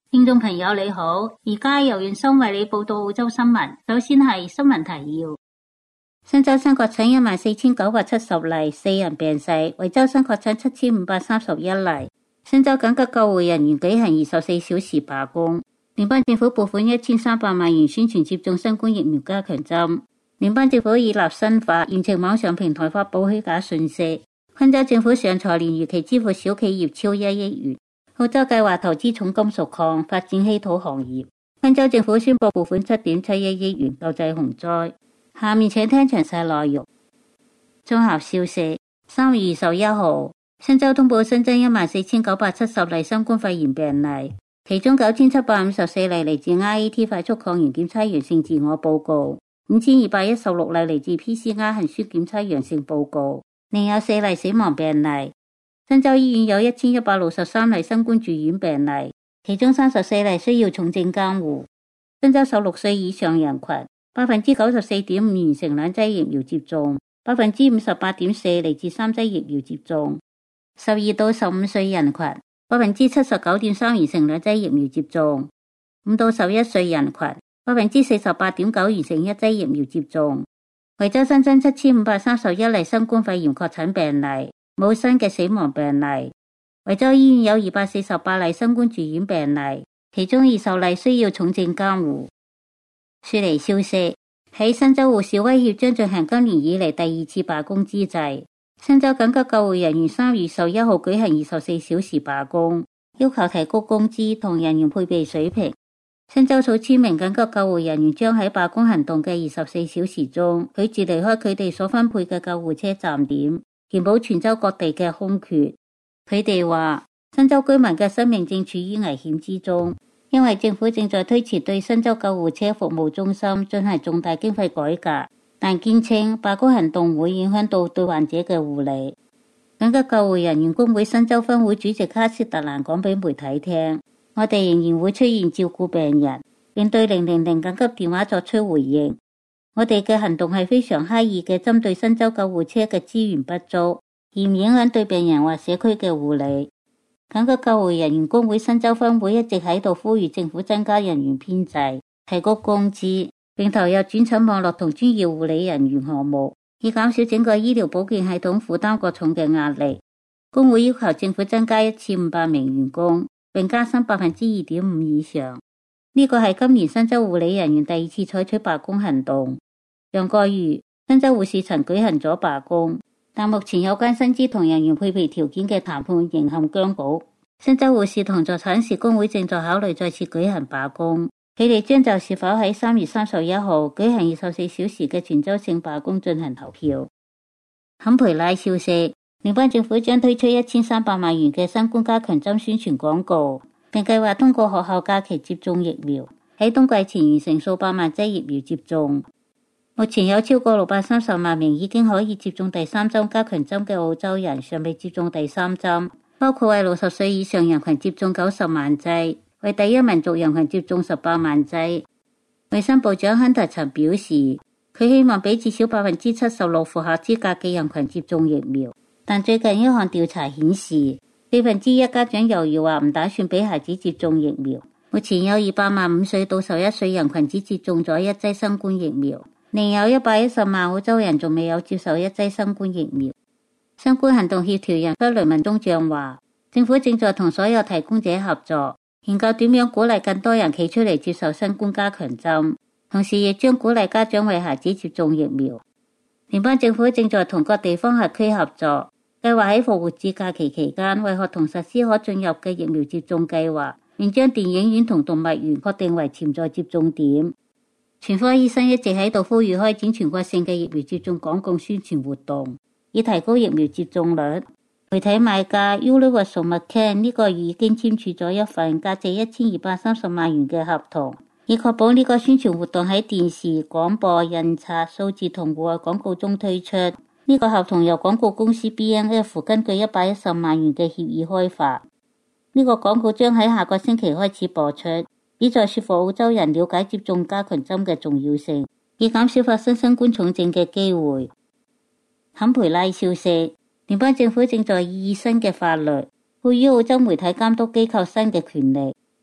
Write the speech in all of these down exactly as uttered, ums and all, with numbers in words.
聽眾朋友你好，而家由袁生為你報道澳洲新聞。首先係新聞提要：新州新確診一萬四千九百七十例，四人病逝；維州新確診七千五百三十一例。新州緊急救護人員舉行二十四小時罷工。聯邦政府撥款一千三百萬元宣傳接種新冠疫苗加強針。聯邦政府已立新法，嚴懲網上平台發布虛假信息。昆州政府上財年預期支付小企業超一億元。澳洲計劃投資重金屬礦發展稀土行業。昆州政府宣布撥款七點七一億元救濟洪災。下面請聽詳細內容。綜合消息：三月二十一號，新州通報新增一萬四千九百七十例新冠肺炎病例，其中九千七百五十四例嚟自 R A T 快速抗原檢測陽性自我報告，五千二百一十六例嚟自 P C R 核酸檢測陽性報告，另有四例死亡病例。新州醫院有一千一百六十三例新冠住院病例，其中三十四例需要重症監護。新州十六歲以上人群百分之九十四點五完成兩劑疫苗接種，百分之五十八點四嚟自三劑疫苗接種。十二到十五歲人群百分之七十九點三完成兩劑疫苗接種。五到十一歲人群百分之四十八點九完成一劑疫苗接種。維州新增七千五百三十一例新冠肺炎確診病例，冇新嘅死亡病例。維州醫院有二百四十八例新冠住院病例，其中二十例需要重症監護。雪梨消息：喺新州護士威脅將進行今年以嚟第二次罷工之際，新州緊急救護人員三月二十一號舉行二十四小時罷工，要求提高工資同人員配備水平。新州數千名緊急救護人員將喺罷工行動嘅二十四小時中拒絕離開佢哋所分配嘅救護車站點，填補全州各地嘅空缺。佢哋話，新州居民嘅生命正處於危險之中，因為政府正在推遲對新州救護車服務中心進行重大經費改革，但堅稱罷工行動會影響到對患者嘅護理。緊急救護人員工會新州分會主席卡斯特蘭講俾媒體聽，我哋仍然會出現照顧病人，並對零零零緊急電話作出回應。我哋嘅行動係非常刻意嘅，針對新州救護車嘅資源不足，而唔影響對病人或社區嘅護理。緊急救護人員工會新州分會一直喺度呼籲政府增加人員編制、提高工資，並投入轉診網絡同專業護理人員項目，以減少整個醫療保健系統負擔過重嘅壓力。工會要求政府增加一千五百名員工，並加薪百分之二點五以上。呢個係今年新州護理人員第二次採取罷工行動。上個月，新州護士曾舉行咗罷工，但目前有關薪資同人員配備條件嘅談判仍陷僵局。新州護士同助產士工會正在考慮再次舉行罷工，佢哋將就是否喺三月三十一號舉行二十四小時嘅全州性罷工進行投票。坎培拉消息：聯邦政府將推出一千三百萬元嘅新冠加強針宣傳廣告，並計劃通過學校假期接種疫苗，喺冬季前完成數百萬劑疫苗接種。目前有超過六百三十萬名已經可以接種第三針加強針嘅澳洲人尚未接種第三針，包括為六十歲以上人群接種九十萬劑，為第一民族人群接種十八萬劑。衛生部長亨特曾表示，佢希望俾至少百分之七十六符合資格嘅人群接種疫苗，但最近一項調查顯示，四分之一家長猶豫話唔打算俾孩子接種疫苗。目前有二百萬五歲到十一歲人群只接種咗一劑新冠疫苗。另有一百一十萬澳洲人仲未有接受一劑新冠疫苗。新冠行動協調人弗雷文東將話，政府正在同所有提供者合作，研究點樣鼓勵更多人企出嚟接受新冠加強針，同時亦將鼓勵家長為孩子接種疫苗。聯邦政府正在同各地方轄區合作，計劃喺復活節假期期間為學童實施可進入嘅疫苗接種計劃，並將電影院同動物園確定為潛在接種點。全科醫生一直喺度呼籲開展全國性嘅疫苗接種廣告宣傳活動，以提高疫苗接種率。媒體買家 Universal McCann 呢個月已經簽署咗一份價值一千二百三十萬元嘅合同，以確保呢個宣傳活動喺電視、廣播、印刷、數字同戶外廣告中推出。呢個合同由廣告公司 B N F 根據一百一十萬元嘅協議開發。呢個廣告將喺下個星期開始播出，旨在說服澳洲人了解接種加強針嘅重要性，以減少發生新冠重症嘅機會。坎培拉消息，聯邦政府正在擬議新嘅法律，賦予澳洲媒體監督機構新嘅權力，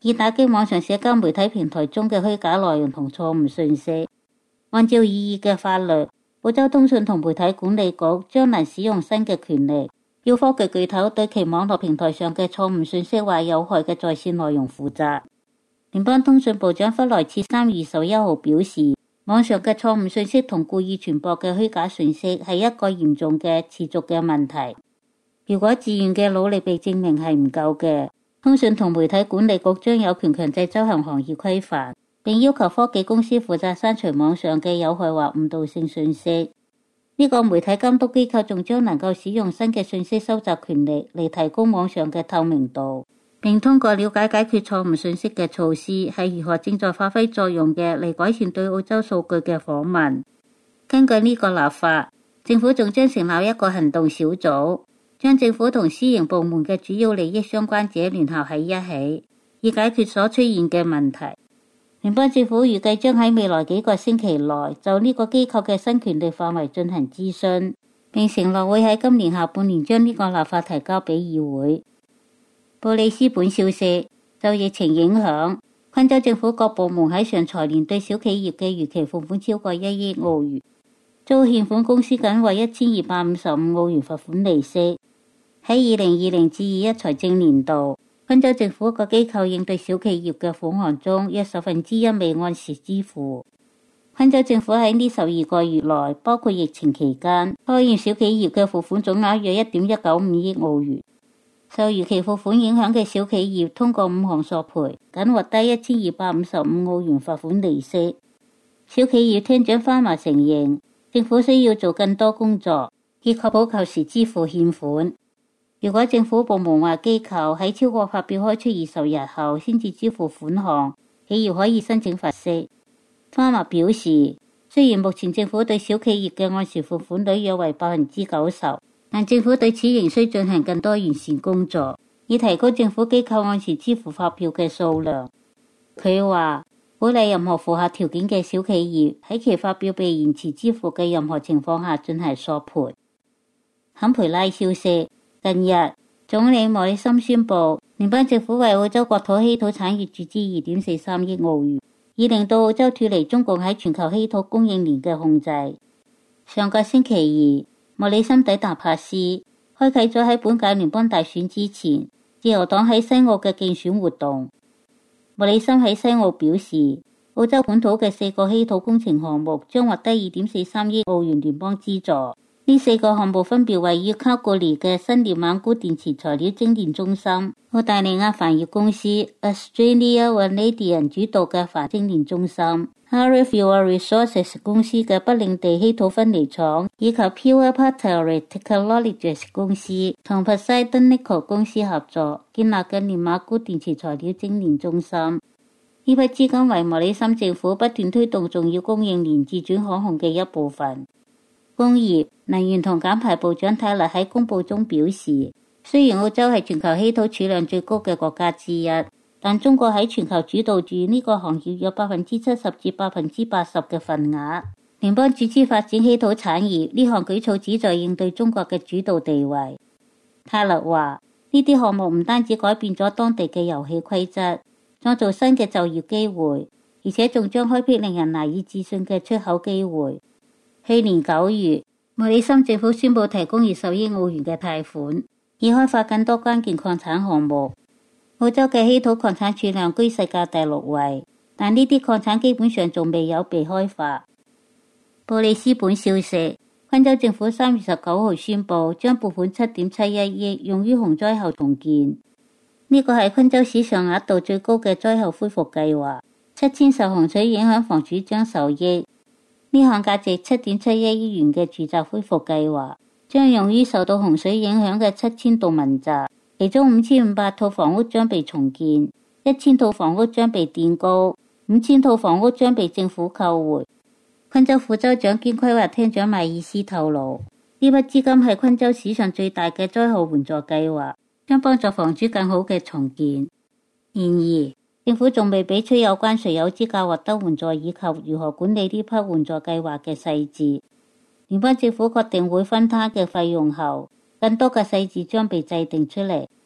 以打擊網上社交媒體平台中嘅虛假內容同錯誤信息。按照擬議嘅法律，澳洲通訊同媒體管理局將能使用新嘅權力，要科技巨頭對其網絡平台上嘅錯誤信息或有害嘅在線內容負責。聯邦通訊部長弗萊切三月二十一號表示，網上嘅錯誤信息同故意傳播嘅虛假信息係一個嚴重嘅持續嘅問題。如果自願嘅努力被證明係唔夠嘅，通訊同媒體管理局將有權強制執行行業規範，並要求科技公司負責刪除網上嘅有害或誤導性信息。呢個媒體監督機構仲將能夠使用新嘅信息收集權力嚟提高網上嘅透明度，並通過了解解決錯誤信息嘅措施係如何正在發揮作用嘅嚟改善對澳洲數據嘅訪問。根據呢個立法，政府仲將成立一個行動小組，將政府同私營部門嘅主要利益相關者聯合喺一起，以解決所出現嘅問題。聯邦政府預計將喺未來幾個星期內就呢個機構嘅新權力範圍進行諮詢，並承諾會喺今年下半年將呢個立法提交俾議會。布里斯本消息，受疫情影響，昆州政府各部門喺上財年對小企業嘅逾期付款超過一億澳元，遭欠款公司僅為一千二百五十五澳元罰款利息。喺二零二零至二一財政年度，昆州政府個機構應對小企業嘅款項中，約十分之一未按時支付。昆州政府喺呢十二個月內，包括疫情期間，拖延小企業嘅付款總額約一點一九五億澳元。受逾期付款影響嘅小企業通過五項索賠，僅獲得一千二百五十五澳元罰款利息。小企業廳長花麻承認，政府需要做更多工作，以確保及時支付欠款。如果政府部門或機構喺超過發表開出二十日後先至支付款項，企業可以申請罰息。花麻表示，雖然目前政府對小企業嘅按時付款率約為百分之九十，但政府對此仍需進行更多完善工作，以提高政府機構按時支付發票嘅數量。佢話，鼓勵任何符合條件嘅小企業喺其發表被延遲支付嘅任何情況下進行索賠。坎培拉消息，近日總理莫里森宣布，聯邦政府為澳洲國土稀土產業注資二點四三億澳元，以令到澳洲脫離中共喺全球稀土供應鏈嘅控制。上個星期二，莫里森抵達珀斯，開啟咗喺本屆聯邦大選之前，自由黨喺西澳嘅競選活動。莫里森喺西澳表示，澳洲本土嘅四個稀土工程項目將獲得二點四三億澳元聯邦資助。呢四個項目分別位於卡古里嘅新列曼鈷電池材料精煉中心、澳大利亞帆業公司 Australia Vanadium 主導嘅钒精煉中心、Harry Fuel Resources 公司嘅北領地稀土分離廠，以及 Pure Battery Technologies 公司同 Poseidon Nickel 公司合作建立嘅列曼鈷電池材料精煉中心。呢筆資金為莫里森政府不斷推動重要供應鏈自轉可控嘅一部分。工業、能源同減排部長泰勒喺公報中表示，雖然澳洲係全球稀土儲量最高嘅國家之一，但中國喺全球主導住呢個行業有百分之七十至百分之八十嘅份額。聯邦注資發展稀土產業呢項舉措旨在應對中國嘅主導地位。泰勒話：呢啲項目唔單止改變咗當地嘅遊戲規則，創造新嘅就業機會，而且仲將開闢令人難以置信嘅出口機會。去年九月，莫里森政府宣布提供二十億澳元嘅貸款，以開發更多關鍵礦產項目。澳洲嘅稀土礦產儲量居世界第六位，但呢啲礦產基本上仲未有被開發。布里斯本消息，昆州政府三月十九號宣布將撥款七點七一億用於洪災後重建，呢個係昆州史上額度最高嘅災後恢復計劃，七千受洪水影響房主將受益。呢項價值七點七一億元嘅住宅恢復計劃將用於受到洪水影響嘅七千棟民宅，其中五千五百套房屋將被重建，一千套房屋將被墊高，五千套房屋將被政府購回。昆州副州長兼規劃廳長邁爾斯透露，呢筆資金係昆州史上最大嘅災後援助計劃，將幫助房主更好嘅重建。然而，政府仲未俾出有關誰有資格獲得援助以及如何管理呢批援助計劃嘅細節。聯邦政府確定會分攤嘅費用後，更多嘅細節將被制定出嚟。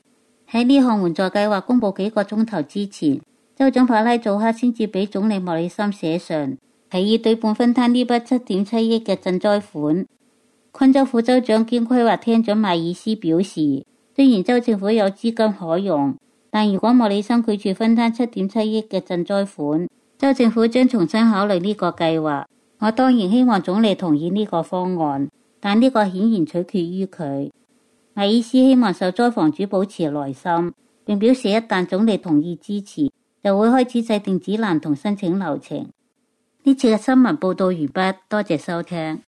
喺呢項援助計劃公布幾個鐘頭之前，州長帕拉祖克先至俾總理莫里森寫信，提議對半分攤呢筆七點七億嘅賑災款。昆州副州長兼規劃廳長邁爾斯表示，雖然州政府有資金可用，但如果莫里森拒絕分攤七點七億嘅賑災款，州政府將重新考慮呢個計劃。我當然希望總理同意呢個方案，但呢個顯然取決於佢。邁爾斯希望受災房主保持耐心，並表示一旦總理同意支持，就會開始制定指南同申請流程。呢次嘅新聞報道完畢，多謝收聽。